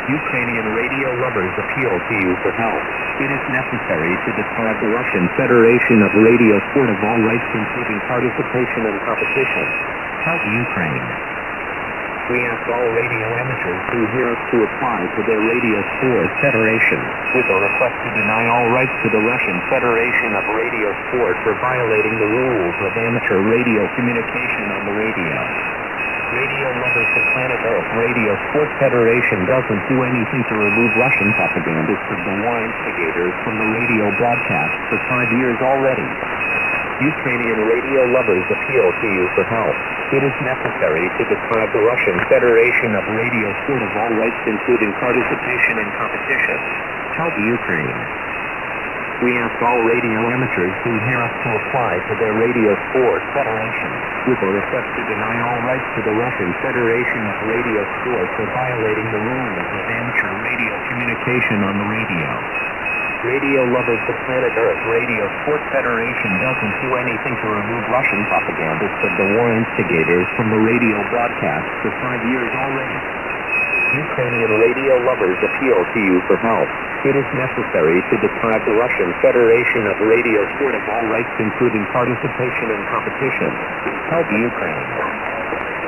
Ukrainian radio lovers appeal to you for help. It is necessary to deprive the Russian Federation of radio sport of all rights, including participation and competition. Help Ukraine. We ask all radio amateurs who hear us to apply to their Radio Sport Federation with a request to deny all rights to the Russian Federation of Radio Sport for violating the rules of amateur radio communication on the radio. Radio lovers of planet Earth Radio Sport Federation doesn't do anything to remove Russian propagandists and the war instigators from the radio broadcast for 5 years already. Ukrainian radio lovers appeal to you for help. It is necessary to deprive the Russian Federation of Radio Sport of all rights, including participation and competition. Help Ukraine. We ask all radio amateurs who hear us to apply to their Radio Sport Federation with a request to deny all rights to the Russian Federation of Radio Sport for violating the rules of amateur radio communication on the radio. Radio lovers of planet Earth Radio Sport Federation doesn't do anything to remove Russian propagandists and the war instigators from the radio broadcast for 5 years already. Ukrainian radio lovers appeal to you for help. It is necessary to deprive the Russian Federation of Radio Sport of all rights, including participation and competition. Help Ukraine.